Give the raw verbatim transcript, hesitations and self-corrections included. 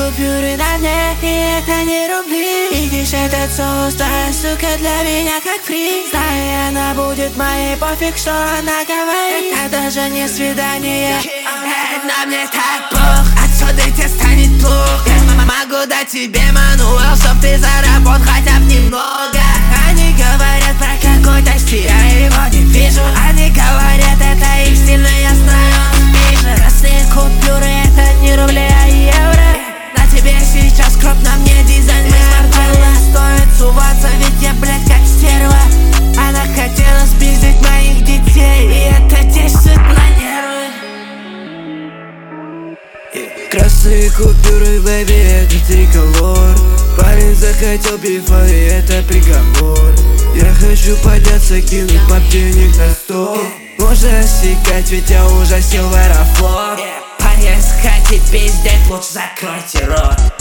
купюры на мне, и это не рубли. Видишь этот соус, твоя сука для меня как фри. Знаю, она будет моей, пофиг, что она говорит. Это даже не свидание, на мне так плохо, отсюда тебе станет плохо. Могу дать тебе мануал, чтоб ты заработал хотя бы немного. Они говорят про какой-то стиль, я его не вижу. Они говорят, это их стиль, но я знаю, вижу. Красные купюры, это не рубли, а евро. На тебе сейчас кроп, на мне дизайн. Мы смартфоны, стоит суваться, ведь я, блядь, как стерва. Она хотела спиздить моих детей, и это действует на нервы. Красные купюры, бэйби, это триколор. Парень захотел бифа, и это приговор. Я хочу подняться, кинуть пап денег на стол. Можно осекать, ведь я уже сел в Аэрофлот. Парень захотит пиздеть, лучше закройте рот.